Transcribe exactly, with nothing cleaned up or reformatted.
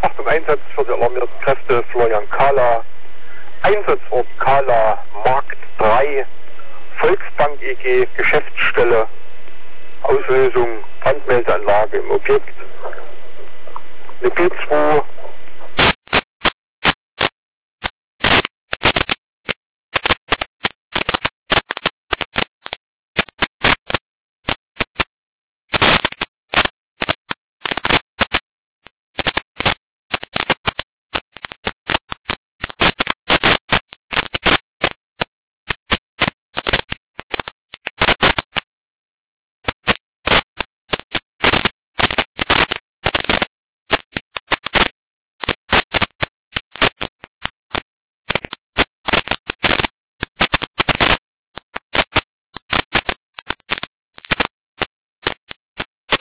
Achtung, Einsatz für die alarmierten Kräfte, Florian Kahler. Einsatzort Kahler, Markt drei, Volksbank E G, Geschäftsstelle, Auslösung, Brandmeldeanlage im Objekt. Eine P zwei